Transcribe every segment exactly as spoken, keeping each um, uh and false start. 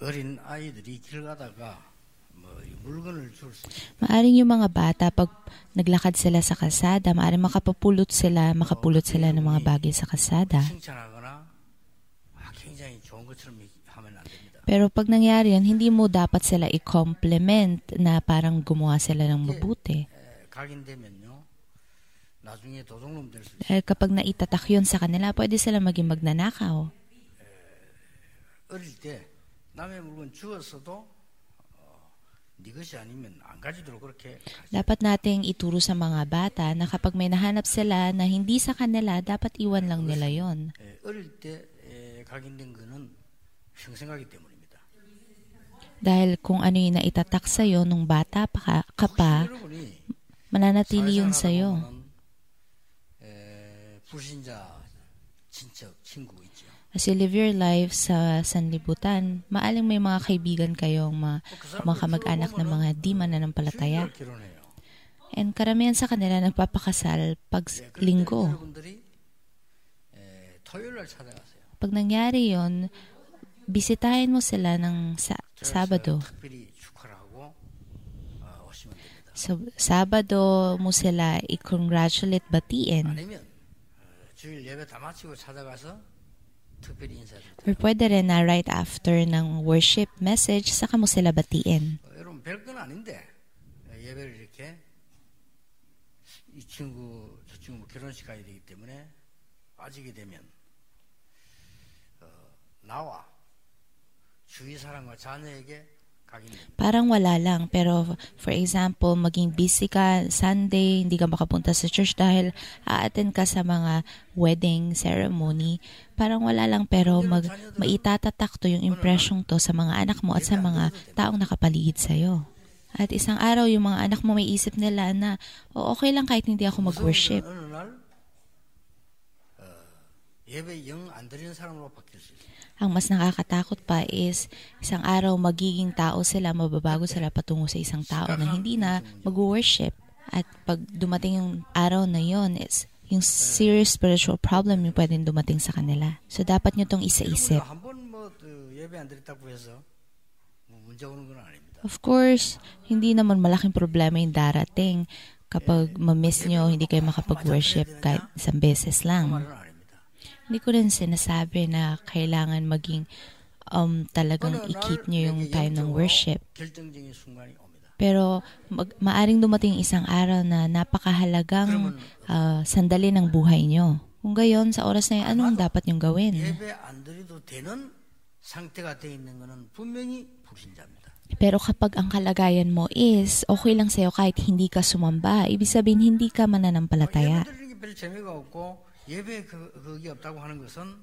어린 아이들이 길 가다가 뭐 물건을 줄 수 있습니다. Maaring yung mga bata, pag naglakad sila sa kalsada, maaring makapapulot sila, makapulot sila ng mga bagay sa kalsada. 칭찬하거나 아, 굉장히 좋은 것처럼 하면 안 됩니다. Pero pag nangyari yan, hindi mo dapat sila i-compliment na parang gumawa sila ng mabuti. 에, 각인되면요. 나중에 도둑놈 될 수 있어요. Dahil kapag naitatak yun sa kanila, pwede sila maging magnanakaw. 어릴 때 남의 물건 주었어도 어, 네 것이 아니면 안 가지도록 그렇게 가르쳐. Dapat nating ituro sa mga bata na kapag may nahanap sila na hindi sa kanila, dapat iwan lang nila yon. 에, 어릴 때 에, 각인된 거는 평생 가기 때문입니다. Dahil kung ano yung naitatak sa'yo nung bata pa ka, ka pa, 여러분이 mananatili yun 사회생활하다 sa'yo. 보면은, 에, 불신자 친척 친구 있죠. As you live your life sa sanlibutan, maaling may mga kaibigan kayong mga, mga kamag-anak na mga di mananampalataya. 주일날 결혼해요. And karamihan sa kanila nagpapakasal pag 예, 그럴 때 linggo. 여러분들이 에, 토요일 날 찾아가세요. Pag nangyari yon, bisitahin mo sila ng sa- Sabado. 특별히 축하를 하고 어, 오시면 됩니다. Sa Sabado mo sila i-congratulate, batiin. 아니면 어, 주일 예배 다 마치고 찾아가서 특별히 인사드립니다. Or pwede rin na right after ng worship message, saka mo sila batiin. 어, 여러분 별건 아닌데 어, 예배를 이렇게 이 친구 저 친구 결혼식 가야 되기 때문에 빠지게 되면 어, 나와 주위 사람과 자녀에게 각인됩니다. Parang wala lang. Pero for example, maging busy ka Sunday, hindi ka makapunta sa church dahil a-attend ka sa mga wedding ceremony. Parang wala lang pero mag, maitatatak to yung impression to sa mga anak mo at sa mga taong nakapaligid sa'yo. At isang araw, yung mga anak mo may isip nila na, oh, okay lang kahit hindi ako mag-worship. 어느 날 어, 예배 영 안 드리는 사람으로 바뀔 수 있어요. Ang mas nakakatakot pa is, isang araw magiging tao sila, mababago sila patungo sa isang tao na hindi na mag-worship. At pag dumating yung araw na yon, is yung serious spiritual problem yung pwedeng dumating sa kanila. So, dapat nyo tong isa-isip. 한번 뭐 예배 안 드렸다고 해서 뭐 문제 오는 건 아닙니다. Of course, hindi naman malaking problema yung darating kapag ma-miss nyo, hindi kayo makapag-worship kahit isang beses 그 lang. 말은 아닙니다. Hindi ko rin sinasabi na kailangan maging um, talagang i-keep nyo yung time ng worship. 결정적인 순간이 옵니다. Pero mag, maaring dumating isang araw na napakahalagang uh, sandali ng buhay nyo. Kung gayon, sa oras na yun, anong dapat nyong gawin? 예배 안 드려도 되는 상태가 돼 있는 것은 분명히 불신자입니다. Pero kapag ang kalagayan mo is okay lang sa'yo kahit hindi ka sumamba, ibig sabihin hindi ka mananampalataya. 예배 드리는 게 별 재미가 없고 예배 그, 그게 없다고 하는 것은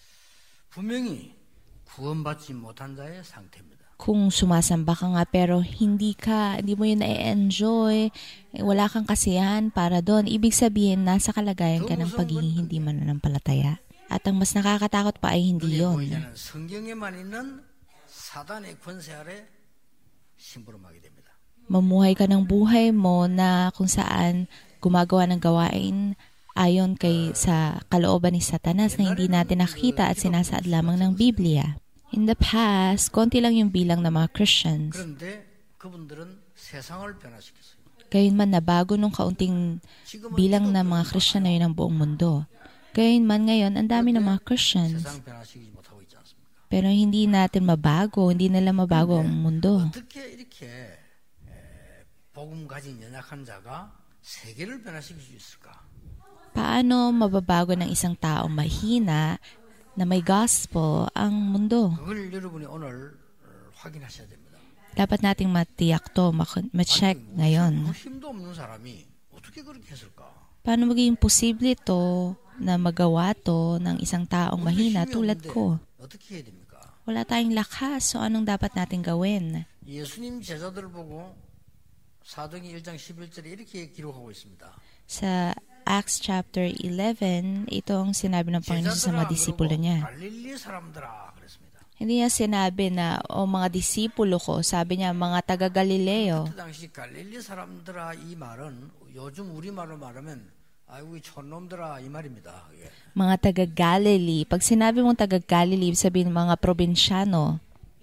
분명히 구원받지 못한 자의 상태입니다. Kung sumasamba ka nga pero hindi ka, hindi mo yun na-enjoy, wala kang kasiyahan para doon, ibig sabihin nasa kalagayan ka ng pagiging hindi mananampalataya. At ang mas nakakatakot pa ay hindi yun. 보이자는 성경에만 있는 사단의 권세 아래 심부름하게 됩니다. Mamuhay ka ng buhay mo na kung saan gumagawa ng gawain ayon kay sa kalooban ni Satanas na hindi natin nakita at sinasaad lamang ng Biblia. In the past, konti lang yung bilang ng mga Christians. 그런데 그분들은 세상을 변화시켰어요. Gayunman nabago nung kaunting bilang ng mga Christian na yun ang buong mundo. Gayunman ngayon, ang dami ng mga Christians. 세상 변화시키지 못하고 있지 않습니까? Pero hindi natin mabago, hindi nila mabago ang mundo. 어떻게 이렇게 에, 복음 가진 연약한 자가 세계를 변화시킬 수 있을까? Paano mababago ng isang taong mahina na may gospel ang mundo? 그걸 여러분이 오늘 어, 확인하셔야 됩니다. Dapat nating matiyak to, ma-check ngayon. 그 힘도 없는 사람이 어떻게 그렇게 했을까? Paano magiging posible to na magawa to ng isang taong mahina tulad ko? 어떻게 해야 됩니까? Wala tayong lakas, so anong dapat natin gawin? 예수님 제자들을 보고 사도행전 일 장 십일 절에 이렇게 기록하고 있습니다. Sa Acts chapter eleven, ito ang sinabi ng Panginoon sa mga disipulo niya. 갈릴리 사람들아 그랬습니다. Hindi niya sinabi na, o mga disipulo ko, sabi niya, mga taga-Galileo. 그때 당시 갈릴리 사람들아 이 말은 요즘 우리말로 말하면 아이고 이 촌놈들아 이 말입니다. 예. Mga taga-Galilee. Pag sinabi mong taga-Galilee, ibig sabihin mga probinsyano.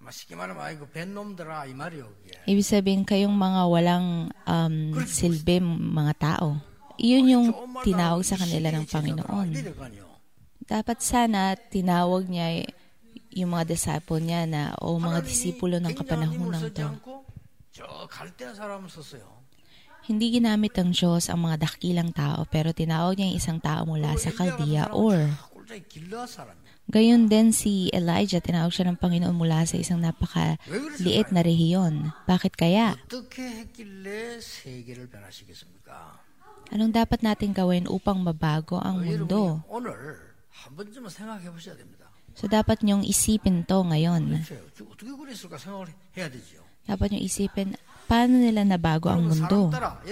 쉽게 말하면 아이고 벤 놈들아 이 말이요. 그게. Ibig sabihin, kayong mga walang um, silbi mga tao. Iyon yung tinawag sa kanila ng Panginoon. Dapat sana tinawag niya yung mga disciple niya na o mga disipulo ng kapanahunan to. Hindi ginamit ng Diyos ang mga dakilang tao, pero tinawag niya yung isang tao mula sa Chaldea or gayon din si Elijah, tinawag siya ng Panginoon mula sa isang napakaliit na rehiyon. Bakit kaya? Anong dapat natin gawin upang mabago ang mundo? So dapat niyong isipin to ngayon. Dapat niyong isipin, paano nila nabago ang mundo?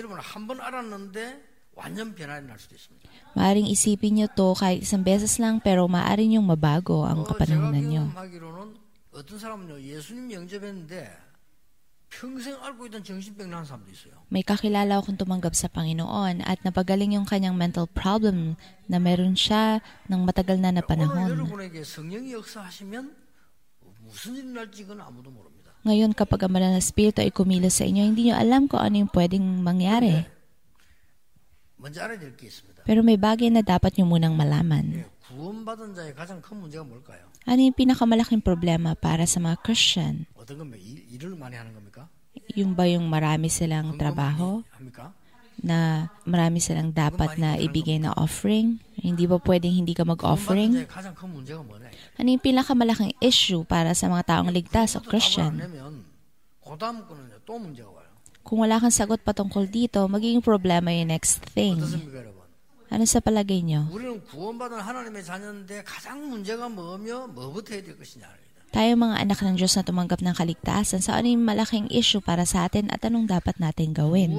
Maaring isipin niyo to kahit isang beses lang, pero maaring niyong mabago ang kapanahunan niyo. May kakilala akong tumanggap sa Panginoon at napagaling yung kanyang mental problem na meron siya ng matagal na na panahon. Ngayon, kapag ang banal na Espiritu ay kumilos sa inyo, hindi niyo alam kung ano yung pwedeng mangyari. Pero may bagay na dapat niyo munang malaman. Ano yung pinakamalaking problema para sa mga Christian? Yung ba yung marami silang trabaho? Na marami silang dapat na ibigay na offering? Hindi ba pwedeng hindi ka mag-offering? Ano yung pinakamalaking issue para sa mga taong ligtas o Christian? Kung wala kang sagot patungkol dito, magiging problema yung next thing. Ano sa palagay nyo? Tayo mga anak ng Diyos na tumanggap ng kaligtasan, sa ano yung malaking issue para sa atin at anong dapat natin gawin?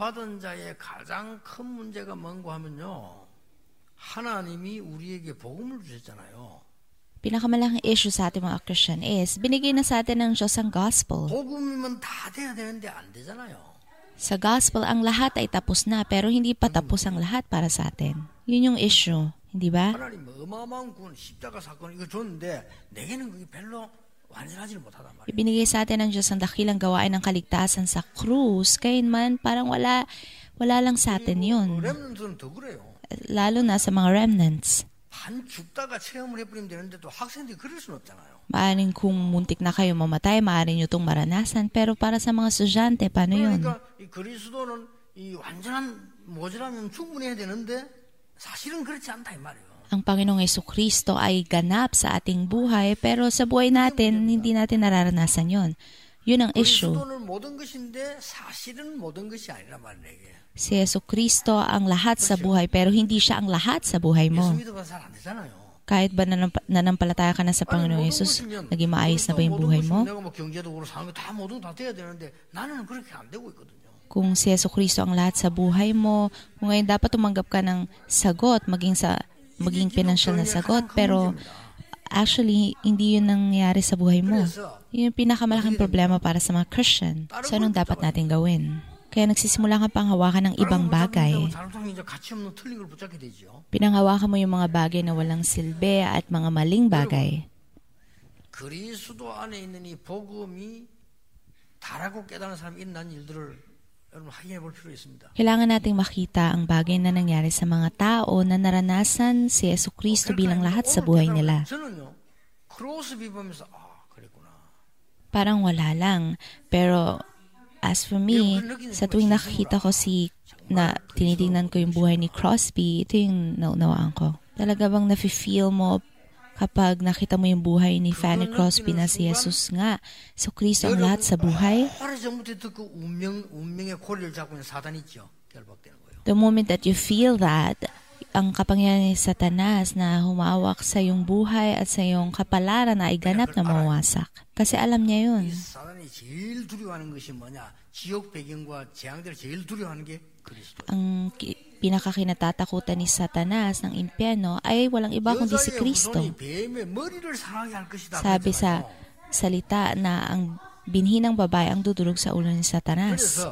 Pinakamalaking issue sa ating mga Christian is, binigay na sa atin ng Diyos ang gospel. Sa gospel, ang lahat ay tapos na, pero hindi pa tapos ang lahat para sa atin. Yun yung issue, hindi ba? Ibinigay sa atin ng Diyos ang dakilang gawain ng kaligtasan sa krus, kayunman parang wala, wala lang sa atin yun. Lalo na sa mga remnants. Maaring kung muntik na kayo mamatay, maaring nyo itong maranasan, pero para sa mga estudyante, paano yun? Ang Panginoong Jesucristo ay ganap sa ating buhay, pero sa buhay natin, hindi natin nararanasan yon. Yun ang issue. Si Jesucristo ang lahat sa buhay, pero hindi siya ang lahat sa buhay mo. Kahit ba nanamp- nanampalataya ka na sa Panginoong Yesus, naging maayos na ba yung buhay mo? Kung si Jesucristo ang lahat sa buhay mo, kung ngayon dapat tumanggap ka ng sagot, maging sa maging pinansyal na sagot, pero actually, hindi yun nangyari sa buhay mo. Yun yung pinakamalaking problema para sa mga Christian. So, anong dapat natin gawin? Kaya nagsisimula ka pang hawakan ng ibang bagay. Pinanghawakan mo yung mga bagay na walang silbi at mga maling bagay. Kailangan nating makita ang bagay na nangyari sa mga tao na naranasan si Jesucristo bilang lahat sa buhay nila. Parang wala lang, pero as for me, sa tuwing nakikita ko si, na tinitingnan ko yung buhay ni Crosby, ito yung naunawaan ko. Talaga bang nafe-feel mo kapag nakita mo yung buhay ni Fanny Crosby na si Jesus nga, so Kristo ang lahat sa buhay? The moment that you feel that, ang kapangyarihan ni Satanas na humawak sa iyong buhay at sa iyong kapalaran na ay ganap na mawasak. Kasi alam niya yun. Ang pinakakinatatakutan ni Satanas ng impyerno ay walang iba kundi si Kristo. Sabi sa salita na ang binhi ng babae ang dudurog sa ulo ni Satanas.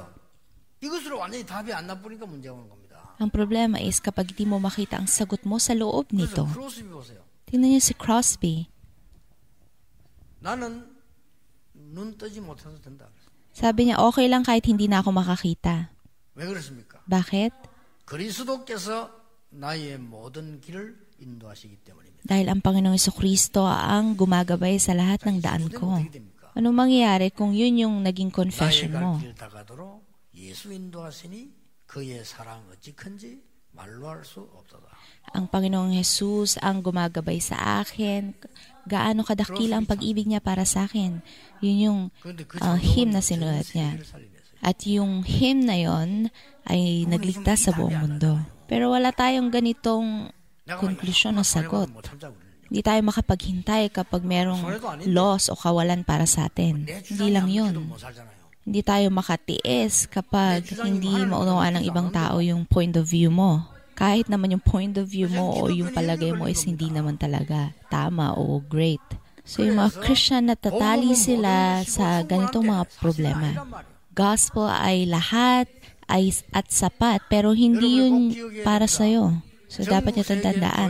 Ang problema is kapag di mo makita ang sagot mo sa loob nito. Tingnan niyo si Crosby. 눈 뜨지 못해도 된다. Sabi niya, okay lang kahit hindi na ako makakita. 왜 그렇습니까? Bakit? 그리스도께서 나의 모든 길을 인도하시기 때문입니다. Dahil ang Panginoong Jesucristo ang gumagabay sa lahat ng daan ko. 어떻게 됩니까? Anong mangyayari kung yun yung naging 나의 confession mo? 갈 길 다가도록 예수 인도하시니 그의 사랑 어찌 큰지 말로 할 수 없도다. Ang Panginoong Jesus ang gumagabay sa akin. Gaano kadakila ang pag-ibig niya para sa akin. Yun yung 그런데 그 uh, hymn na sinulat niya. 세계를 살리면서 At yung hymn na yon ay nagligtas sa buong mundo. Pero wala tayong ganitong konklusyon o sagot. 못 참자 그러는 Hindi tayo makapaghintay kapag merong loss o kawalan para sa atin. Hindi lang yun. 못 살잖아요. Hindi tayo makatiis kapag hindi maunawaan ng ibang tao yung point of view mo. Kahit naman yung point of view mo o yung palagay mo is hindi naman talaga tama o great. So yung mga Christian natatali sila sa ganitong mga problema. Gospel ay lahat ay at sapat pero hindi yun para sa'yo. So dapat nyo itong tandaan.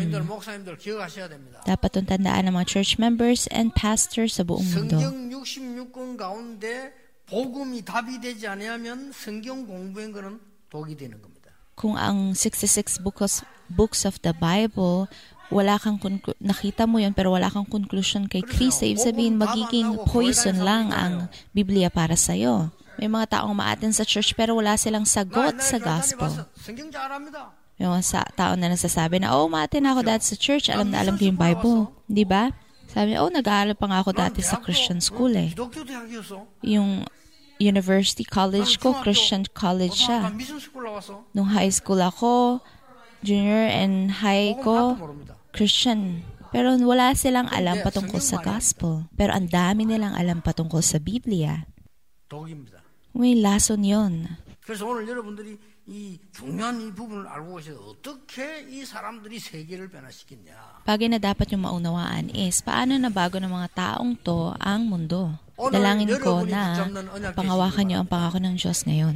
Dapat itong tandaan ng mga church members and pastors sa buong mundo. 성경 육십육 권 가운데 복음이 답이 되지 않으면 성경 공부한 거는 독이 되는 겁니다. Kung ang sixty-six books, books of the Bible, wala kang conclu- nakita mo yun pero wala kang conclusion kay Kristo, ibig sabihin magiging poison lang ang Biblia para sa'yo. May mga taong ma-attend sa church pero wala silang sagot sa gospel. 성경 잘 압니다. May mga sa- tao na nagsasabi na, oh, ma-attend ako dati sa church, alam na alam ko yung Bible. Di ba? Sabi niya, oh, nag-aaral pa nga ako dati sa Christian school eh. 기독교 대학이었어. Yung university college ko, Christian college siya. 미션 스쿨 나왔어. Nung high school ako, junior and high 복음 ko, 하나도 모릅니다. Christian. Pero wala silang alam patungkol sa gospel. Pero ang dami nilang alam patungkol sa Biblia. 독입니다. May lason yon. 그래서 오늘 여러분들이 이 중요한 이 부분을 알고 계셔서 어떻게 이 사람들이 세계를 변화시켰냐. Bagay na dapat yung maunawaan is paano nabago ng mga taong to ang mundo. Dalangin ko na pangawakan niyo ang pangako ng Diyos ngayon.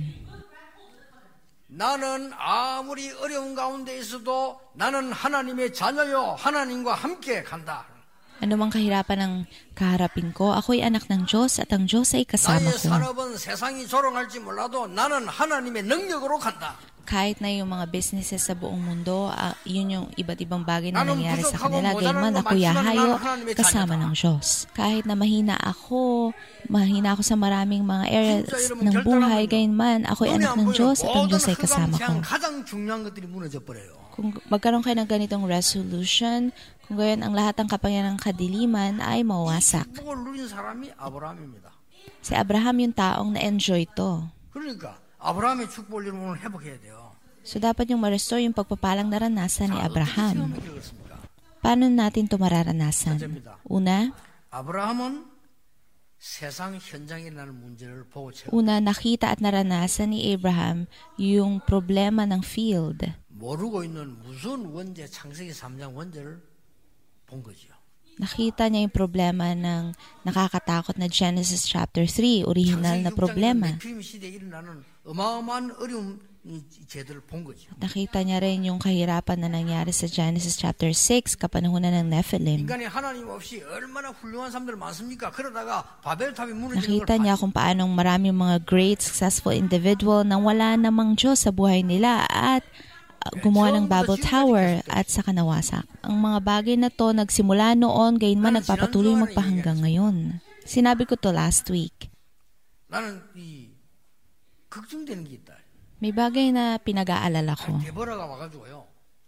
나는 아무리 어려운 가운데 있어도 나는 하나님의 자녀요 하나님과 함께 간다. Ano mang kahirapan ang kaharapin ko, ako'y anak ng Diyos at ang Diyos ay kasama 나의 ko. 산업은 세상이 조롱할지 몰라도 나는 하나님의 능력으로 간다. Kahit na yung mga businesses sa buong mundo, uh, yun yung iba't ibang bagay na 나는 nangyari sa 부족하고 kanila, 모자란 gayunman 거 ako 많지만 yahayo 나는 하나님의 kasama 자녀다. ng Diyos. Kahit na mahina ako, mahina ako sa maraming mga areas 진짜 여러분 ng buhay, 결단하면요. gayunman ako'y 눈에 anak 안 ng 보이는 Diyos at ang 모든 Diyos ay kasama ko. 흑암 가장 중요한 것들이 무너져 버려요. Kung magkaroon kayo ng ganitong resolution, kung gayon ang lahat ng kapangyarihan ng kadiliman ay mawasak. 축복을 누린 사람이 아브라함입니다. Si Abraham yung taong na-enjoy to. 그러니까 아브라함의 축복을 여러분 회복해야 돼요. So dapat yung ma-restore yung pagpapalang naranasan ni 자, 어떻게 Abraham. 체험하게 되겠습니까? Paano natin ito mararanasan? 첫째입니다. Una, 아브라함은 세상 현장에 일어나는 문제를 보고 체험. una nakita at naranasan ni Abraham yung problema ng field. 모르고 있는 무서운 원죄, 창세기 삼 장 원죄를 본 거죠. Nakita niya yung problema ng nakakatakot na Genesis chapter three, original na problema. 네피림 시대에 일어나는 어마어마한 어려움 이 제들을 본 거죠. Nakita niya rin yung kahirapan na nangyari sa Genesis chapter six, kapanahunan ng Nephilim. 인간이 하나님 없이 얼마나 훌륭한 사람들 많습니까? 그러다가 바벨탑이 무너지는 걸 Nakita niya kung paanong maraming mga great, successful individual nang wala namang Diyos sa buhay nila at gumawa ng Babel Tower at saka nawasak. Ang mga bagay na to nagsimula noon, gayunman nagpapatuloy magpahanggang ngayon. Sinabi ko to last week. 나는 이 걱정되는 게 있다. May bagay na pinag-aalala ko. 데보라가 와가지고요.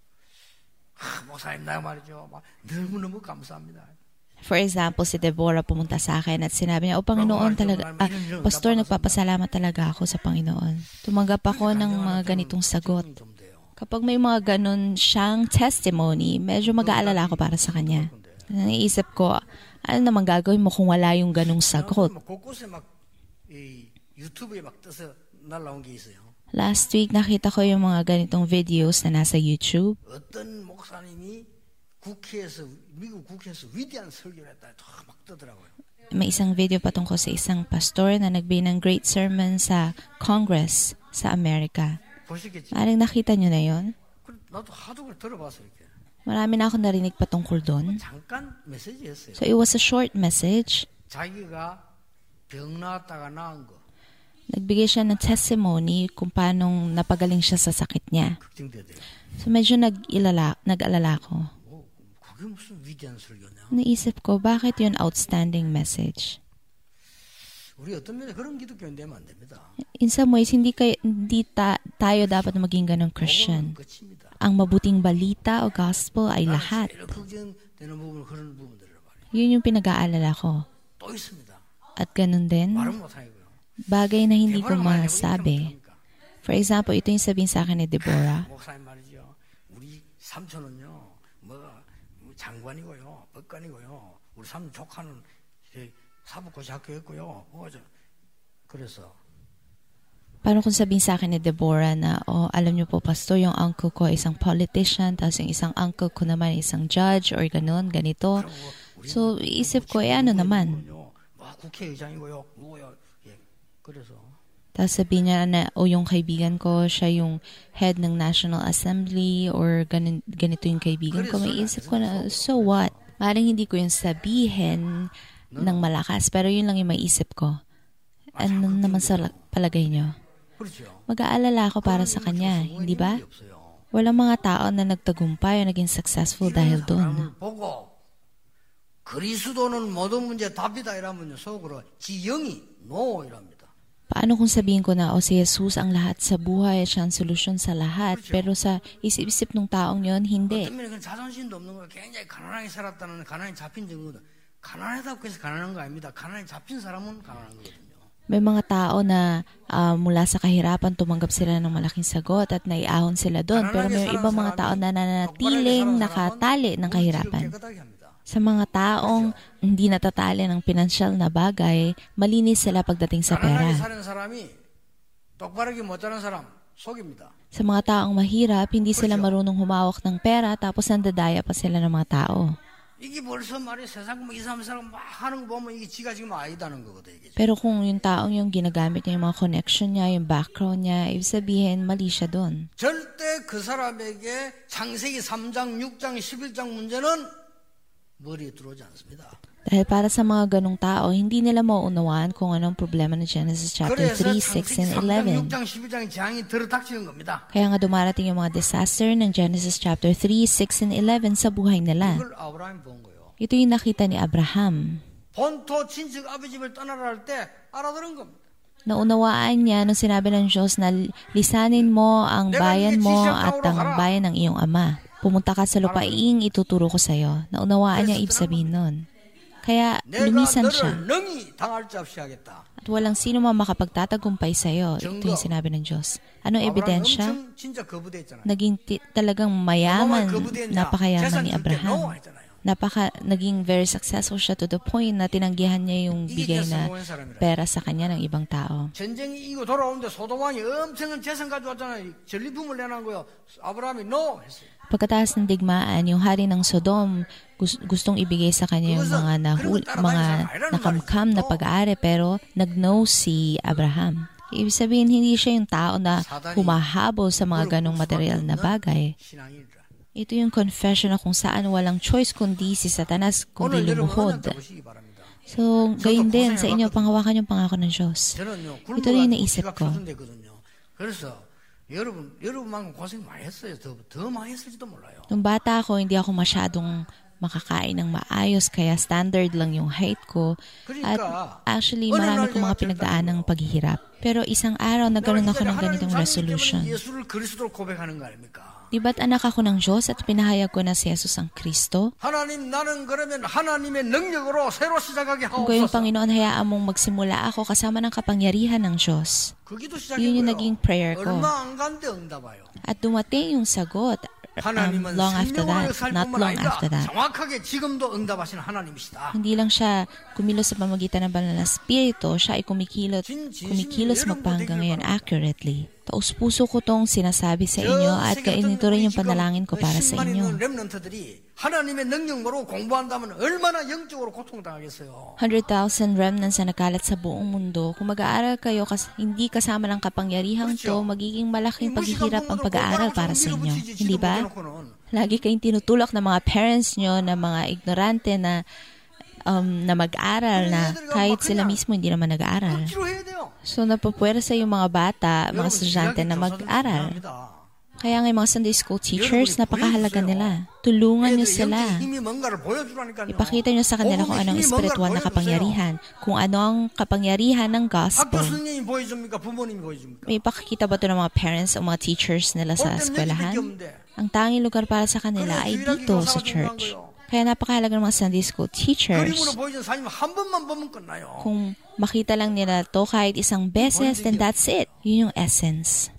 아, 목사님 나 말이죠. 막 너무너무 감사합니다. For example, si Deborah pumunta sa akin at sinabi niya, o Panginoon talaga, ah, Pastor, nagpapasalamat talaga ako sa Panginoon. Tumanggap ako ng mga ganitong sagot. Kapag may mga ganun siyang testimony, medyo mag-aalala ako para sa kanya. Naisip ko, ano naman gagawin mo kung wala yung ganung sagot? 곳곳에 막 이, 유튜브에 막 떠서 날라온 게 있어요. Last week, nakita ko yung mga ganitong videos na nasa YouTube. 어떤 목사님이 국회에서 미국 국회에서 위대한 설교를 했다. 막 뜨더라고요. May isang video patungkol sa isang pastor na nagbigay ng great sermon sa Congress sa Amerika. 보시겠지? Maring nakita nyo na yon? 나도 하도 그걸 들어봤어 이렇게. Marami na akong narinig patungkol doon. 잠깐 메시지였어요. So it was a short message. 자기가 병 나았다가 나은 거. Nagbigay siya ng testimony kung paano napagaling siya sa sakit niya. 걱정되대요. So medyo nag-ilala, nag-alala ko. 어, 그게 무슨 위대한 설교냐? Naisip ko, bakit yun outstanding message? 우리 어떤 면에 그런 기독교인 되면 안 됩니다. In some ways, hindi, kay, hindi ta, tayo dapat maging ganong Christian. 복음은 끝입니다. Ang mabuting balita o gospel ay lahat. 제일 걱정되는 부분은 그런 부분들을 말이에요. Yun yung pinag-aalala ko. 또 있습니다. At ganun din, 말은 못하고요. bagay na hindi ko masabi. For example, ito yung sabihin sa akin ni Deborah. 목사님 말이죠. 우리 삼촌은요, 뭐가 장관이고요, 법관이고요. 우리 삼촌 조카는 사법고시 학교였고요. 뭐죠? 그래서 Paano kung sabihin sa akin ni Deborah na, oh, alam niyo po, pastor, yung uncle ko isang politician, tapos yung isang uncle ko naman isang judge, or ganun, ganito. So, isip ko, eh, ano naman? 국회의장이고요. 뭐요? 예. 그래서 Tapos sabihin niya na, o yung kaibigan ko, siya yung head ng National Assembly, or ganun, ganito yung kaibigan ko. May isip ko na, so what? Maring hindi ko yung sabihin ng malakas, pero yun lang yung maisip ko. Ano naman sa palagay niyo? Mag-aalala ako para sa kanya, hindi ba? Walang mga tao na nagtagumpay o naging successful dahil doon. 그리스도는 모든 문제 답이다 이러면요 속으로 지영이 no 이랍니다. Paano kung sabihin ko na, o si Jesus ang lahat sa buhay, siya ang solusyon sa lahat, pero sa isip-isip ng taong yon hindi. 어떤 면에 자존심도 없는 거예요. 굉장히 가난하게 살았다는 가난이 잡힌 증거도 가난하다고 해서 가난한 거 아닙니다. 가난이 잡힌 사람은 가난한 거거든요. May mga tao na uh, mula sa kahirapan tumanggap sila ng malaking sagot at naiahon sila doon, pero may ibang mga tao na nanatiling nakatali ng kahirapan. Sa mga taong hindi natatali ng pinansyal na bagay, malinis sila pagdating sa pera. Sa mga taong mahirap, hindi sila marunong humawak ng pera tapos nandadaya pa sila ng mga tao. Pero kung yung taong yung ginagamit niya, yung mga connection niya, yung background niya, ibig sabihin, mali siya doon. 절대 그 사람에게 창세기 삼 장, 육 장, 십일 장 문제는 머리에 들어오지 않습니다. Dahil para sa mga ganong tao, hindi nila mauunawaan kung anong problema ng Genesis chapter three, six, and eleven. Kaya nga dumarating yung mga disaster ng Genesis chapter three, six, and eleven sa buhay nila. Ito yung nakita ni Abraham. Naunawaan niya nung sinabi ng Diyos na lisanin mo ang bayan mo at ang bayan ng iyong ama. Pumunta ka sa lupaing ituturo ko sa iyo. Naunawaan niya ibig sabihin nun. Kaya lumisan siya. At walang sino man makapagtatagumpay sa iyo. Ito yung sinabi ng Diyos. Anong ebidensya? Naging t- talagang mayaman, napakayaman ni Abraham. Napaka, naging very successful siya to the point na tinanggihan niya yung bigay na pera sa kanya ng ibang tao. 전쟁이 이고 돌아오는데 소돔왕이 엄청난 재산 가져왔잖아요. 전리품을 내놓고요. 아브라함이 no 했어요. Pagkatapos ng digmaan, yung hari ng Sodom gustong ibigay sa kanya yung mga nahul, mga nakamkam na pag-aari, pero nag-no si Abraham. Ibig sabihin, hindi siya yung tao na humahabol sa mga ganong material na bagay. Ito yung confession na kung saan walang choice kundi si Satanas kundi lumuhod. So, gayon din sa inyo, panghawakan yung pangako ng Diyos. Ito rin yung naisip ko. 여러분, 여러분만큼 고생 많이 했어요. 더, 더 많이 했을지도 몰라요. Nung bata ako, hindi ako masyadong makakain ng maayos, kaya standard lang yung height ko. At actually, marami kong mga pinagdaan ng paghihirap. Pero isang araw, nagkaroon ako ng ganitong resolution. Di ba't anak ako ng Diyos at pinahayag ko na si Jesus ang Kristo? Kung gayon, Panginoon, hayaan mong magsimula ako kasama ng kapangyarihan ng Diyos. Yun yung naging prayer ko. At dumating yung sagot. Um, long after that, not long after that. Hindi lang siya kumilos sa pamamagitan ng banal na spirito, siya ay kumikilot, kumikilos magpahanggang ngayon accurately. Taos puso ko tong sinasabi sa inyo at kainito rin yung panalangin ko para sa inyo. one hundred thousand remnants na nakalat sa buong mundo. Kung mag-aaral kayo kas hindi kasama ng kapangyarihang to, magiging malaking paghihirap ang pag-aaral para sa inyo. Hindi ba? Lagi kayong tinutulak ng mga parents nyo na mga ignorante na um, na mag-aral na kahit sila mismo hindi naman nag-aaral. So, napapwersa yung mga bata, mga estudyante na mag-aral. Kaya nga yung mga Sunday school teachers, napakahalaga nila. Tulungan nyo sila. Ipakita nyo sa kanila kung anong espiritual na kapangyarihan. Kung ano ang kapangyarihan ng gospel. May ipakikita ba ito ng mga parents o mga teachers nila sa eskwelahan? Ang tanging lugar para sa kanila ay dito sa church. Kaya napakahalaga ng mga Sunday school teachers. Kung makita lang nila to kahit isang beses, then that's it. Yun yung essence.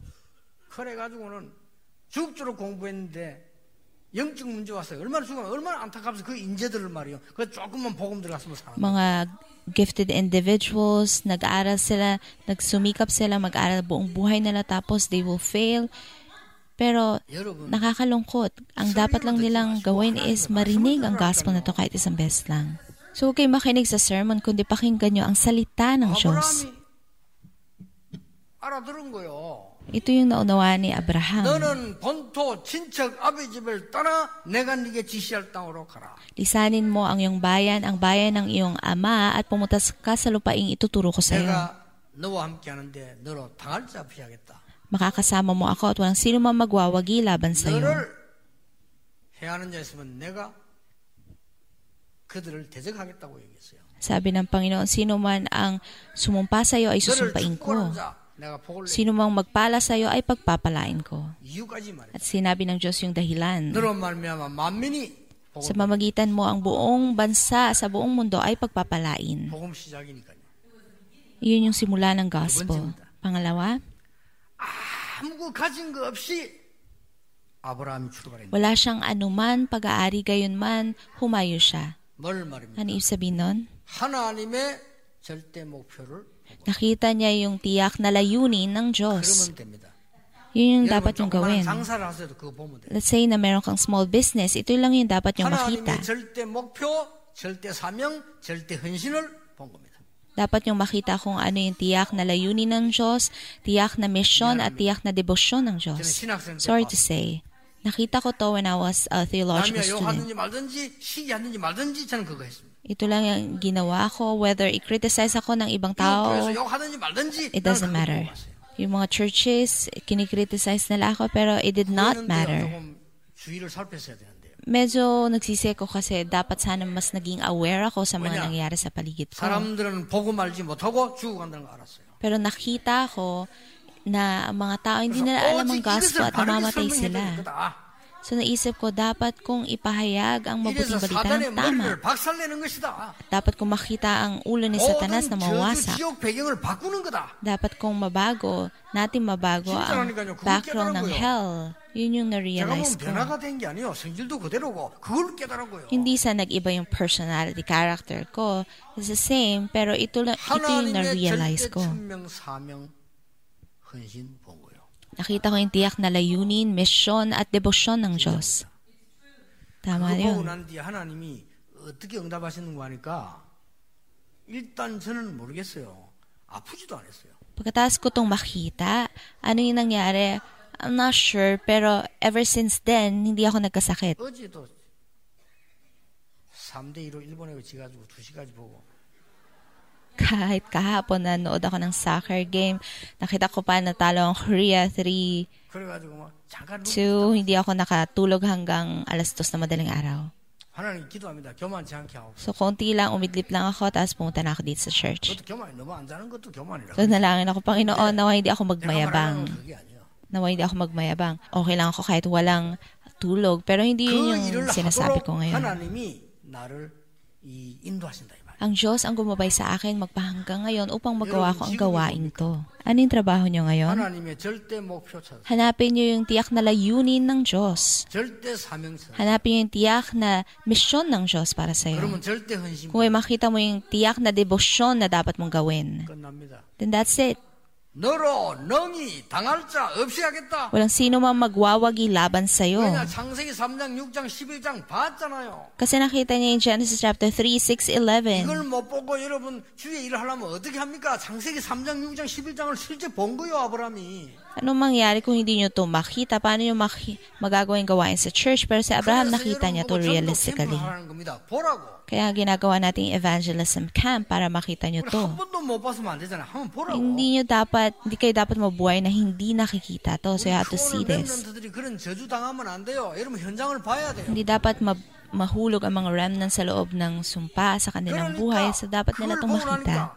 주육주로 공부했는데 영적 문제 왔어요. 얼마나 죽으면 얼마나 안타깝어서 그 인재들을 말이요. 그 조금만 복음 들어갔으면 사는 mga gifted individuals, nag-aaral sila, nagsumikap sila, mag-aaral buong buhay nila tapos they will fail. Pero nakakalungkot. Ang dapat lang nilang gawin is marinig ang gospel na to kahit isang beses lang. So, huwag kayo makinig sa sermon, kundi pakinggan nyo ang salita ng Diyos. 알아들은 거요. Ito yung naunawaan ni Abraham. 너는 본토 친척 아비 집을 떠나 내가 네게 지시할 땅으로 가라. Lisanin mo ang iyong bayan, ang bayan ng iyong ama at pumunta ka sa lupaing ituturo ko sa iyo. 내가 너와 함께하는데 너로 당할 자 없이 하겠다. Makakasama mo ako at walang sino man magwawagi laban sa iyo. 너를 해하는 자 있으면 내가 그들을 대적하겠다고 얘기했어요. Sabi ng Panginoon, sino man ang sumumpa sa iyo ay susumpain ko. Sino mang magpala sa iyo ay pagpapalain ko. At sinabi ng Diyos yung dahilan. Sa mamagitan mo, ang buong bansa sa buong mundo ay pagpapalain. Iyon yung simula ng gospel. Pangalawa, wala siyang anuman, pag-aari gayon man, humayo siya. Ano ibig sabihin nun? 하나님의 절대 목표를 nakita niya yung tiyak na layunin ng Diyos. Yun yung dapat yung gawin. Let's say na meron kang small business, ito lang yung dapat yung makita. Dapat yung makita kung ano yung tiyak na layunin ng Diyos, tiyak na misyon at tiyak na debosyon ng Diyos. Sorry to say, nakita ko to when I was a theological student. Ito lang yung ginawa ko, whether i-criticize ako ng ibang tao, it doesn't matter. Yung mga churches, kinikriticize nila ako, pero it did not matter. Medyo nagsisi ko kasi dapat sana mas naging aware ako sa mga nangyayari sa paligid ko. Pero nakita ko na ang mga tao hindi nila alam ang gospel at namamatay sila. So naisip ko, dapat kong ipahayag ang mabuting balita ng tama. Dapat kong makita ang ulo ni Satanas na mawasak. Dapat kong mabago, natin mabago ang background ng hell. Yun yung na-realize ko. Hindi sa nag-iba yung personality, character ko. It's the same, pero ito, ito yung na-realize ko. Nakita ko yung tiyak na layunin, misyon at debosyon ng Diyos. Tama yun. Pagkatapos ko itong makita, ano yung nangyari? I'm not sure, pero ever since then, hindi ako nagkasakit. Kahit kahapon nanood ako ng soccer game, nakita ko pa natalo ang Korea three two. Hindi ako nakatulog hanggang alas dos na madaling araw. So, konti lang, umidlip lang ako, tapos pumunta na ako dito sa church. So, nalangin ako, Panginoon, nawa hindi ako magmayabang. Nawa hindi ako magmayabang. Okay lang ako kahit walang tulog, pero hindi yun yung sinasabi ko ngayon. Ang Diyos ang gumabay sa akin magpahanggang ngayon upang magawa ko ang gawain to. Ano yung trabaho nyo ngayon? Hanapin nyo yung tiyak na layunin ng Diyos. Hanapin nyo yung tiyak na misyon ng Diyos para sa iyo. Kung may makita mo yung tiyak na debosyon na dapat mong gawin, then that's it. 너로 능히 당할 자 없이 하겠다. Walang sino mang magwawagi laban sa iyo. 왜냐 창세기 삼 장, 육 장, 십일 장 봤잖아요. Kasi nakita niya in Genesis chapter three, six, eleven. 이걸 못 보고 여러분 주의 일을 하려면 어떻게 합니까? 창세기 삼 장, 육 장, 십일 장을 실제 본 거예요, 아브라함이. Anong mangyari kung hindi nyo ito makita? Paano nyo maki- magagawin gawain sa church? Pero si Abraham nakita niya ito realistically. Kaya ginagawa nating evangelism camp para makita nyo to. Hindi nyo dapat, hindi kayo dapat mabuhay na hindi nakikita to. So you have to see this. Hindi dapat ma- mahulog ang mga remnants sa loob ng sumpa sa kanilang buhay. So dapat nila itong makita.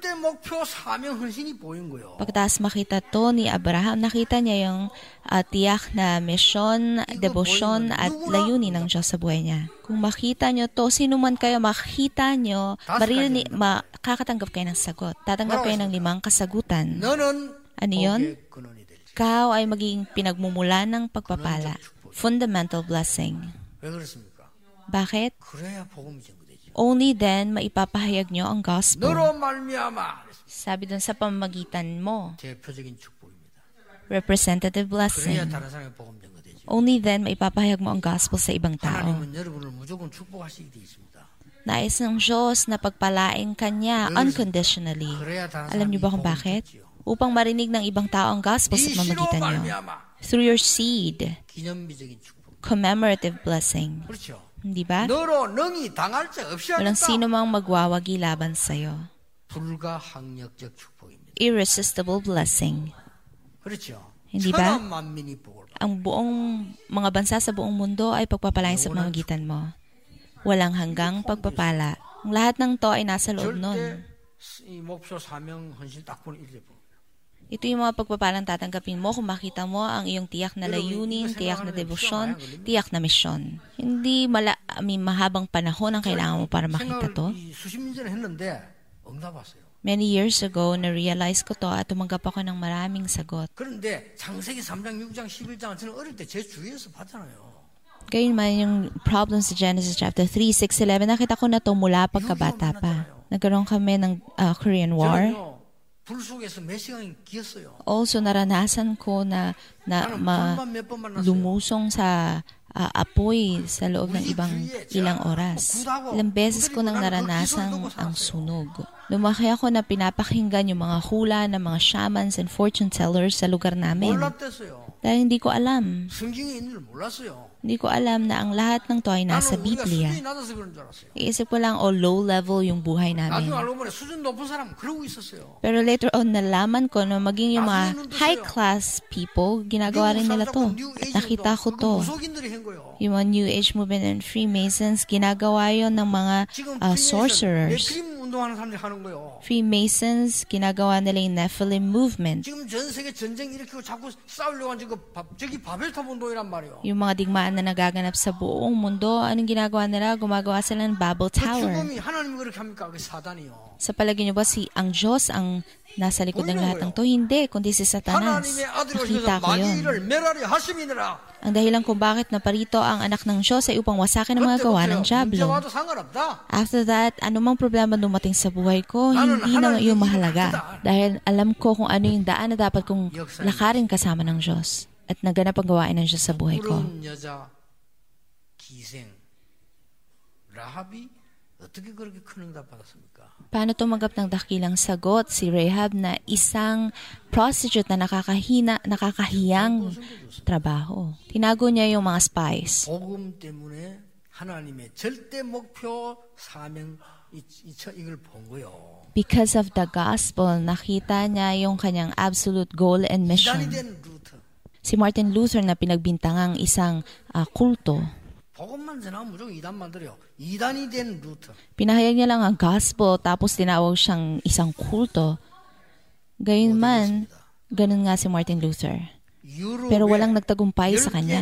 Pagkatapos makita to ni Abraham, nakita niya yung uh, tiyak na misyon, debosyon at layunin ng Diyos sa buhay niya. Kung makita nyo to, sino man kayo, makita nyo, maririnig, makakatanggap kayo ng sagot. Tatanggap kayo ng limang kasagutan. Ano yun? Ikaw ay magiging pinagmumula ng pagpapala. Fundamental blessing. Bakit? Only then, maipapahayag nyo ang gospel. Sabi dun sa pamamagitan mo. Representative blessing. Only then, maipapahayag mo ang gospel sa ibang tao. Nais ng Diyos na pagpalaing Kanya unconditionally. Alam niyo ba kung bakit? Upang marinig ng ibang tao ang gospel sa pamamagitan niyo. Through your seed. Commemorative blessing. Hindi ba? Walang sino mang magwawagi laban sa'yo. Irresistible blessing. Hindi ba? Ang buong mga bansa sa buong mundo ay pagpapalain sa pamamagitan mo. Walang hanggang pagpapala. Ang lahat ng to ay nasa loob nun. Ito yung mga pagpapalang tatanggapin mo kung makita mo ang iyong tiyak na layunin, tiyak na debosyon, tiyak na misyon. Hindi mala, I mean, mahabang panahon ang kailangan mo para makita to. Many years ago, na-realize ko to at tumanggap ako ng maraming sagot. Gayun man yung problem sa Genesis chapter three, six, eleven, nakita ko na to mula pagkabata pa. Nagkaroon kami ng uh, Korean War. Also, naranasan ko na, na ma, lumusong sa uh, apoy sa loob ng ibang ilang oras. Ilang beses ko nang naranasan ang sunog. Lumaki ako na pinapakinggan yung mga hula ng mga shamans and fortune tellers sa lugar namin. Dahil hindi ko alam. Hindi ko alam na ang lahat ng to ay nasa Biblia. Iisip ko lang, oh, low level yung buhay namin. Pero later on, nalaman ko na maging yung mga high-class people, ginagawa rin nila to. Nakita ko to. Yung mga New Age movement and Freemasons, ginagawa yon ng mga uh, sorcerers. Freemasons, ginagawa nila yung Nephilim movement. Yung mga digmaan na nagaganap sa buong mundo, anong ginagawa nila? Gumagawa sila ng Babel Tower. Sa palagay niyo ba si ang Diyos ang nasa likod ng lahat ng to? Hindi, kundi si Satanas. Nakita ko yun. Ang dahilan kung bakit naparito ang anak ng Diyos ay upang wasakin ang mga gawa ng Diablo. After that, anumang problema dumating sa buhay ko, hindi na yung mahalaga. Dahil alam ko kung ano yung daan na dapat kong lakarin kasama ng Diyos. At naganap ang gawain ng Diyos sa buhay ko. Paano tumanggap ng dakilang sagot si Rahab na isang prostitute na nakakahina, nakakahiyang trabaho? Tinago niya yung mga spies. Because of the gospel, nakita niya yung kanyang absolute goal and mission. Si Martin Luther na pinagbintangang isang uh, kulto. Pinahayag niya lang ang gospel tapos tinawag siyang isang kulto. Gayunman, ganun nga si Martin Luther. Pero walang nagtagumpay sa kanya.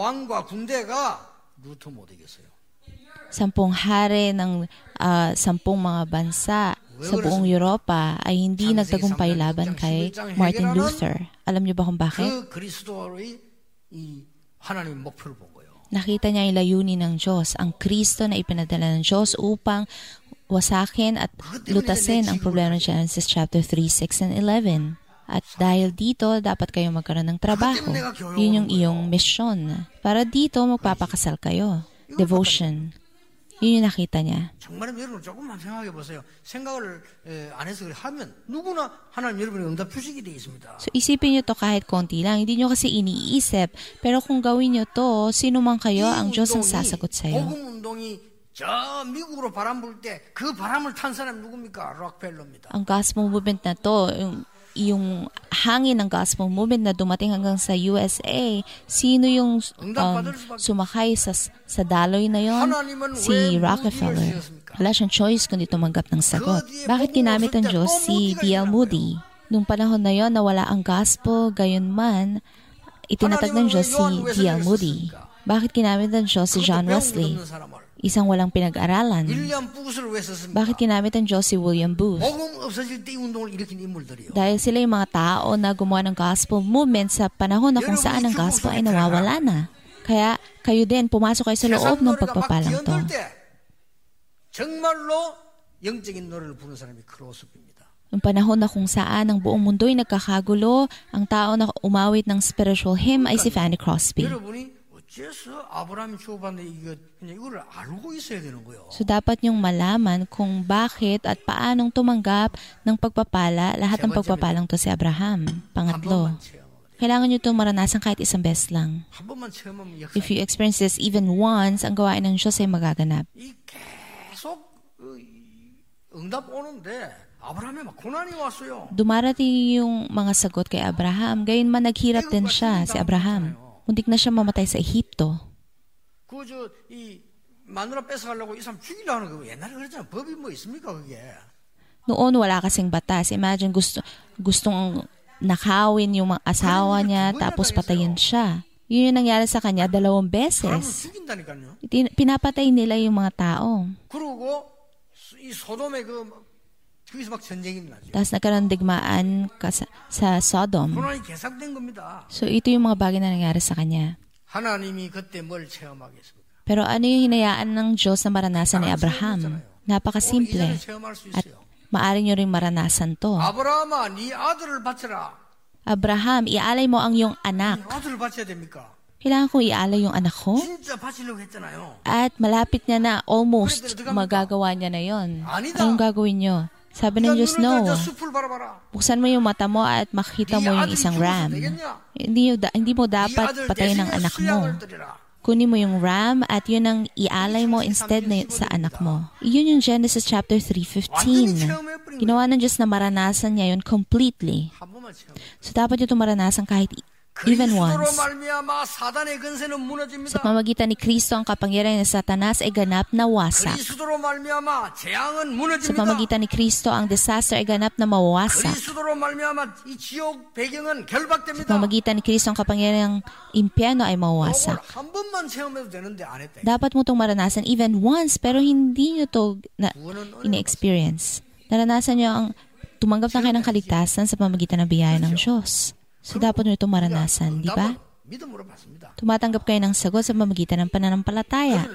Sampung hari ng uh, sampung mga bansa sa buong Europa ay hindi nagtagumpay laban kay Martin Luther. Alam niyo ba kung bakit? Nakita niya yung layunin ng Diyos, ang Kristo na ipinadala ng Diyos upang wasakin at lutasin ang problema ng Genesis chapter three, six, and eleven. At dahil dito, dapat kayo magkaroon ng trabaho. Yun yung iyong misyon. Para dito, magpapakasal kayo. Devotion. Yun yung nakita niya. 정말로 여러분 조금만 생각해 보세요. 생각을 에, 안 해서 하면 누구나 하나님 여러분이 응답 주시게 돼 있습니다. So isipin nyo to kahit konti lang. Hindi nyo kasi iniisip. Pero kung gawin nyo to, sino man kayo, ang Diyos ang sasagot sa'yo. 복음 운동이 저 미국으로 바람 불 때 그 바람을 탄 사람이 누굽니까? 록펠러입니다. Ang gospel movement na to, yung, yung hangin ng gospel movement na dumating hanggang sa U S A, sino yung um, sumakay sa, sa daloy na yon? Si Rockefeller. Wala siyang choice kundi tumanggap ng sagot. Bakit ginamit ng Diyos si D L Moody? Nung panahon na yon, nawala ang gospel, gayon man, itinatag ng Diyos si D L Moody. Bakit ginamit ng Diyos si John Wesley? Isang walang pinag-aralan. Bakit ginamit ng Diyos si William Booth? Dahil sila yung mga tao na gumawa ng gospel movement sa panahon na kung saan ang gospel ay nawawala na. Kaya kayo din, pumasok kayo sa loob ng pagpapalang to. Yung panahon na kung saan ang buong mundo'y nagkakagulo, ang tao na umawit ng spiritual hymn ay si Fanny Crosby. So dapat niyong malaman kung bakit at paanong tumanggap ng pagpapala, lahat ng pagpapalang to si Abraham. Pangatlo, kailangan niyo itong maranasan kahit isang beses lang. If you experience this even once, ang gawain ng Diyos ay magaganap. Dumarating yung mga sagot kay Abraham, gayon man naghirap din siya, si Abraham. Muntik na siya mamatay sa Ehipto. Noon wala kasing batas. Imagine gusto, gustong nakawin yung mga asawa niya tapos patayin siya. Yun yung nangyari sa kanya dalawang beses. Pinapatay nila yung mga tao. Tapos nagkaroon digmaan sa, sa Sodom. So ito yung mga bagay na nangyari sa kanya. Pero ano yung hinayaan ng Diyos na maranasan ni Abraham? Napakasimple. At maaari nyo rin maranasan to. Abraham, ialay mo ang iyong anak. Kailangan kong ialay yung anak ko? At malapit niya na, almost magagawa niya na yon. Anong gagawin nyo? Sabi ng Diyos, no. Buksan mo yung mata mo at makita mo yung isang ram. Hindi, hindi mo dapat patayin ang anak mo. Kunin mo yung ram at yun ang ialay mo instead na sa anak mo. Yun yung Genesis chapter three fifteen. Ginawa ng Diyos na maranasan niya yun completely. So dapat yun maranasan kahit even once. Sa pamamagitan ni Kristo, ang kapangyarihan ng Satanas ay ganap na wasak. Sa pamamagitan ni Kristo, ang disaster ay ganap na mawasak. Sa pamamagitan ni Kristo, ang kapangyarihan ng impyerno ay mawasak. Dapat mo itong maranasan even once, pero hindi nyo ito na, ine-experience. Naranasan nyo ang tumanggap na kayo ng kaligtasan sa pamamagitan ng biyaya ng Diyos. So, dapat nyo ito maranasan, di ba? Tumatanggap kayo ng sagot sa pamamagitan ng pananampalataya.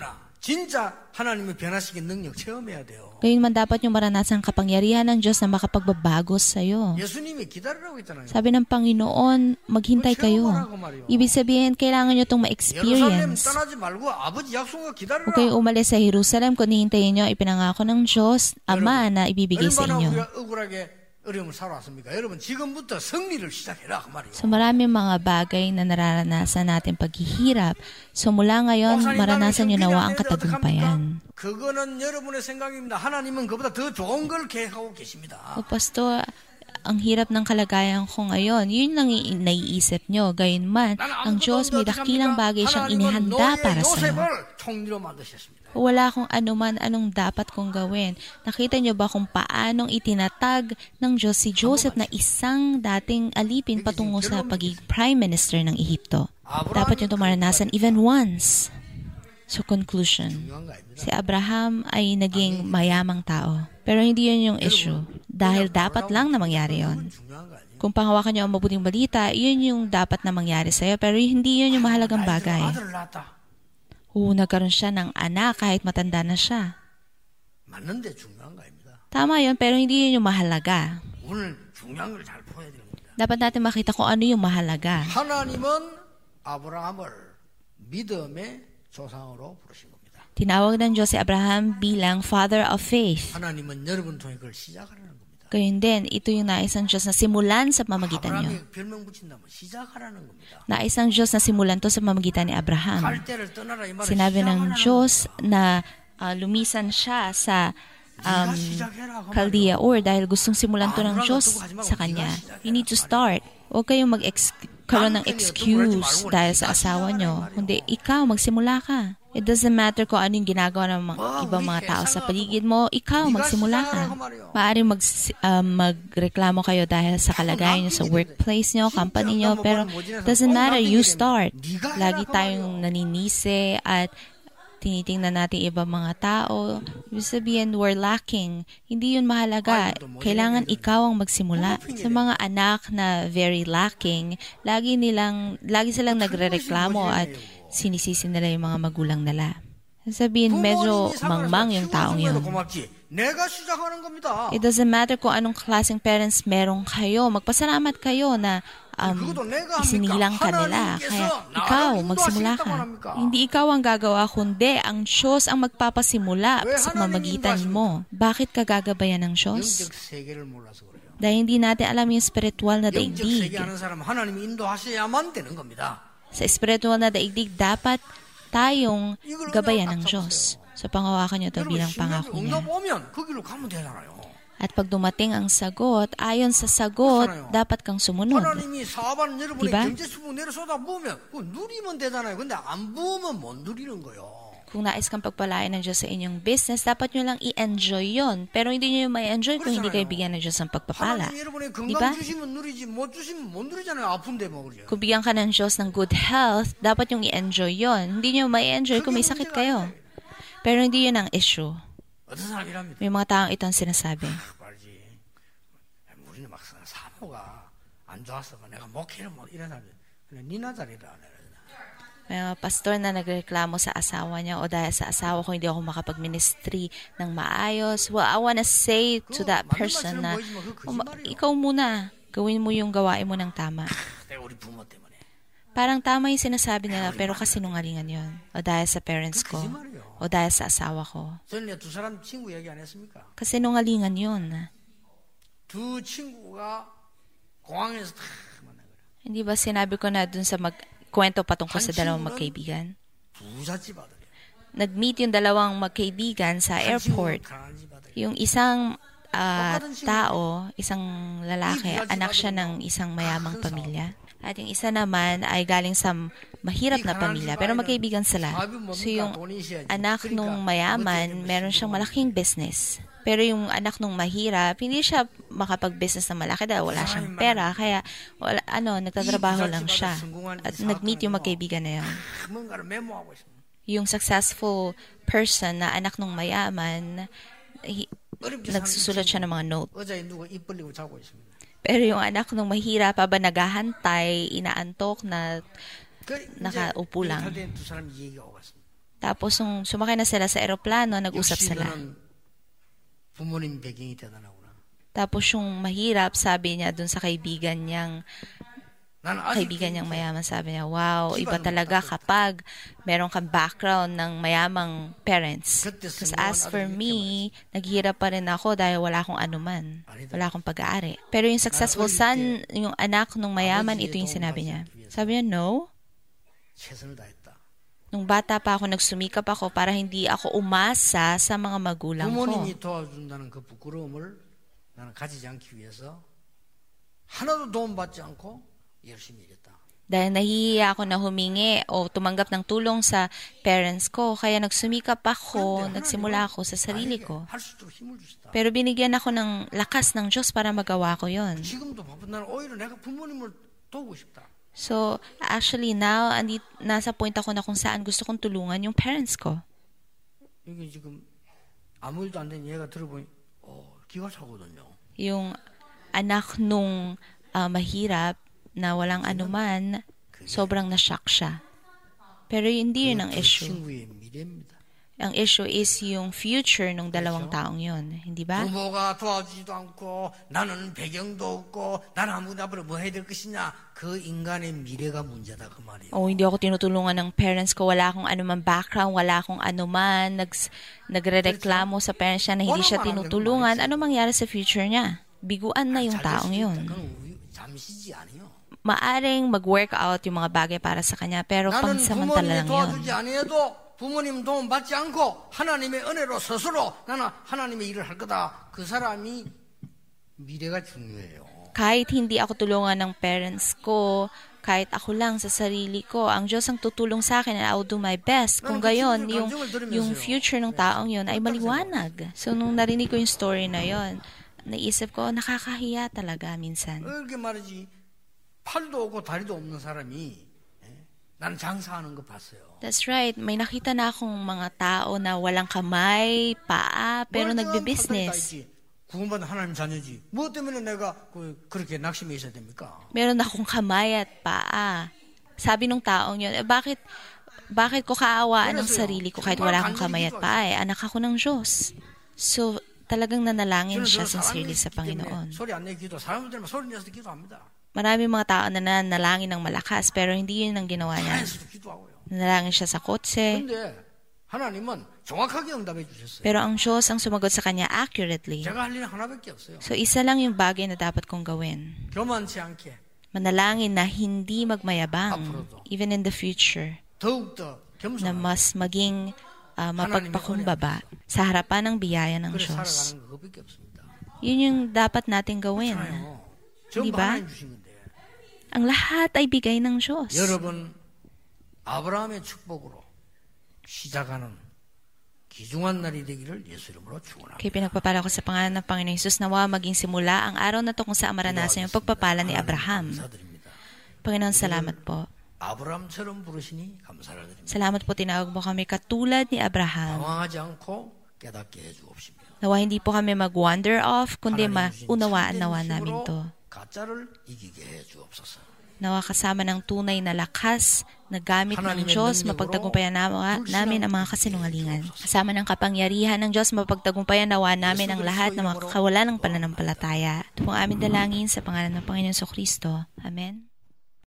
Gayun man dapat nyo maranasan ang kapangyarihan ng Diyos na makapagbabago sa iyo. Sabi ng Panginoon, maghintay kayo. Ibig sabihin, kailangan nyo itong ma-experience. Huwag kayo umalis sa Jerusalem kung hihintayin nyo ipinangako ng Diyos, Ama na ibibigay sa inyo. So maraming mga bagay na nararanasan natin paghihirap. So mula ngayon, maranasan nyo nawa ang katagumpayan. O Pastor, ang hirap ng kalagayan ko ngayon, yun lang naiisip nyo. Gayunman, ang Diyos may dakilang bagay siyang inihanda para sa iyo. Wala akong anuman anong dapat kong gawin. Nakita niyo ba kung paanong itinatag ng Diyos si Joseph na isang dating alipin patungo sa pagiging Prime Minister ng Ehipto? Dapat niyo ito maranasan even once. So conclusion, si Abraham ay naging mayamang tao. Pero hindi yun yung issue. Dahil dapat lang na mangyari yun. Kung panghawakan niyo ang mabuting balita, yun yung dapat na mangyari sa'yo. Pero hindi yun yung mahalagang bagay. Oo, nagkaroon siya ng anak kahit matanda na siya. Tama yun, pero hindi yun yung mahalaga. Dapat natin makita kung ano yung mahalaga. Tinawag ng Diyos si Abraham bilang father of faith. 하나님은 여러분 통해 그걸 시작하라는 겁니다. Gayun din, ito yung nais ng Diyos na simulan sa pamamagitan niyo. 아브라함이 별명 붙인다면 시작하라는 겁니다. Nais ng Diyos na simulan to sa pamamagitan ni Abraham. 갈대를 떠나라 이 말은 Sinabi ng 시작하라는 Diyos 겁니다. na uh, lumisan siya sa um, 네가 시작해라 그 Chaldea 말이에요. Ur dahil gustong simulan to ng Diyos sa kanya. You need to start. Huwag kayong magkaroon ng excuse dahil sa asawa nyo. Kundi ikaw, magsimula ka. It doesn't matter kung ano yung ginagawa ng mga ibang mga tao sa paligid mo. Ikaw, magsimula ka. Maaaring mag, uh, magreklamo kayo dahil sa kalagayan nyo sa workplace nyo, company nyo, pero doesn't matter, you start. Lagi tayong naninisi at tinitingnan natin ibang mga tao. Ibig sabihin, we're lacking. Hindi yun mahalaga. Kailangan ikaw ang magsimula. Sa mga anak na very lacking, lagi nilang, lagi silang nagrereklamo at sinisisi nila yung mga magulang nila. Sabihin, medyo mangmang yung taong yun. It doesn't matter kung anong klaseng parents meron kayo. Magpasalamat kayo na um, isinilang ka nila. Kaya ikaw, magsimula ka. Hindi ikaw ang gagawa, kundi ang Diyos ang magpapasimula sa pamamagitan mo. Bakit ka gagabayan ng Diyos? Dahil hindi natin alam yung spiritual na daigdig. Sa spiritual na daigdig, dapat tayong gabayan ng Diyos. So, pangawakan niyo ito bilang pangako niya. At pag dumating ang sagot, ayon sa sagot, dapat kang sumunod. Diba? Kung nais kang pagpalain ng Diyos sa inyong business, dapat nyo lang i-enjoy yon. Pero hindi nyo ma-enjoy kung hindi kayo bigyan ng Diyos ng pagpapala. Diba? Kung bigyan ka ng Diyos ng good health, dapat yung i-enjoy yon. Hindi nyo ma-enjoy kung may sakit kayo. Pero hindi yun ang issue. May mga taong ito ang sinasabi. May mga pastor na nagreklamo sa asawa niya, o dahil sa asawa ko hindi ako makapag-ministry ng maayos. Well, I wanna say to that person na, um, ikaw muna, gawin mo yung gawain mo ng tama. Parang tama yung sinasabi nila, pero kasinungalingan yun. O dahil sa parents ko, o dahil sa asawa ko. Kasinungalingan yun. Hindi ba sinabi ko na dun sa mag kwento patungkol sa dalawang magkaibigan? Nag-meet yung dalawang magkaibigan sa airport. Yung isang uh, tao, isang lalaki, anak siya ng isang mayamang pamilya. At yung isa naman ay galing sa mahirap na pamilya, pero magkaibigan sila. So yung anak nung mayaman, meron siyang malaking business. Pero yung anak nung mahirap, hindi siya makapag-business na malaki dahil wala siyang pera. Kaya, wala, ano, nagtatrabaho lang siya. At nag-meet yung magkaibigan na yun. Yung successful person na anak nung mayaman, hi, nagsusulat siya ng mga note. Pero yung anak nung mahirap, pa ba naghahantay, inaantok na nakaupo lang. Tapos, nung sumakay na sila sa aeroplano, nag-usap sila. Tapos yung mahirap, sabi niya dun sa kaibigan niyang kaibigan niyang mayaman, sabi niya, wow, iba talaga kapag meron kang background ng mayamang parents. Because as for me, naghihirap pa rin ako dahil wala akong anuman. Wala akong pag-aari. Pero yung successful son, yung anak nung mayaman, ito yung sinabi niya. Sabi niya, no. Nung bata pa ako, nagsumikap ako para hindi ako umasa sa mga magulang ko. Dahil nahihiya ako na humingi o tumanggap ng tulong sa parents ko, kaya nagsumikap ako, nagsimula ako sa sarili ko. Pero binigyan ako ng lakas ng Diyos para magawa ko yon. So, actually now, andit, nasa point ako na kung saan gusto kong tulungan yung parents ko. Yung anak nung uh, mahirap na walang anuman, sobrang na-shock siya. Pero hindi yun ang issue. Ang issue is yung future ng dalawang taong yon, hindi ba? 부모가 도와주지도 않고 나는 배경도 없고 나는 아무나 앞으로 뭐 해야 될 것이냐. 그 인간의 미래가 문제다 그 말이에요. O hindi ako tinutulungan ng parents ko, wala akong anumang background, wala akong anuman, nags, nagrereklamo sa parents niya na hindi siya tinutulungan. Ano mangyari sa future niya? Biguan na yung taong yun. 잠시지 아니요. Maaring mag-work out yung mga bagay para sa kanya, pero 나는 pansamantala 부모님이 lang 도와주지 yun. 아니해도 부모님 도움 받지 않고 하나님의 은혜로 스스로 나는 하나님의 일을 할 거다. 그 사람이 미래가 중요해요. Kahit hindi ako tulungan ng parents ko, kahit ako lang sa sarili ko, ang Diyos ang tutulong sa akin and I will do my best. Kung gayon, yung, yung future ng taong yun ay maliwanag. So, nung narinig ko yung story na yun, naisip ko, nakakahiya talaga minsan. 이렇게 말이지. 팔도 없고 다리도 없는 사람이 나는 장사하는 거 봤어요. That's right. May nakita na akong mga tao na walang kamay, paa, pero nagbe-business. 구원받은 하나님 자녀지. 뭐 때문에 내가 그, 그렇게 낙심해 있어야 됩니까? Meron akong kamay at paa. Sabi nung taong yun, eh, bakit, bakit ko kaawaan ang sarili ko kahit wala akong kamay at paa? Eh, anak ako ng Diyos. So, talagang nanalangin siya sa sarili sa Panginoon. 소리 안 내기도 사람들은 소리 내서 기도합니다. Marami mga tao na nanalangin ng malakas, pero hindi yun ang ginawa niya. Nanalangin siya sa kotse. 근데 하나님은 정확하게 응답해 주셨어요. Pero ang Diyos ang sumagot sa kanya accurately. 제가 할 일은 하나밖에 없어요. So, isa lang yung bagay na dapat kong gawin. 교만치 않게. Manalangin na hindi magmayabang, even in the future, 더욱더 겸손하게. na mas maging uh, mapagpakumbaba sa harapan ng biyaya ng 그래 Diyos. 살아가는 그거밖에 없습니다. Yun yung dapat nating gawin. 그렇잖아요. Di 전부 ba? 하나님 주신 건데. Ang lahat ay bigay ng Diyos. 여러분 아브라함의 축복으로 시작하는 귀중한 날이 되기를 예수 이름으로 축원합니다. Kaya pinagpapala ko sa pangalan ng Panginoon Hesus nawa maging simula ang araw na to kung saan maranasan yung pagpapala ni Abraham. 감사드립니다. Panginoon, salamat po. 아브라함처럼 부르시니 감사를 드립니다. Salamat po tinawag mo kami katulad ni Abraham. 당황하지 않고 깨닫게 해주옵시며 Nawa hindi po kami mag-wander off, kundi maunawaan nawa namin to. 가짜를 이기게 해주옵소서. Nawa kasama ng tunay na lakas na gamit ng Diyos, mapagtagumpayan nawa namin ang mga kasinungalingan. Kasama ng kapangyarihan ng Diyos, mapagtagumpayan nawa namin ang lahat ng mga kawalan ng pananampalataya. Ito pong aming dalangin sa pangalan ng Panginoon Kristo. Amen.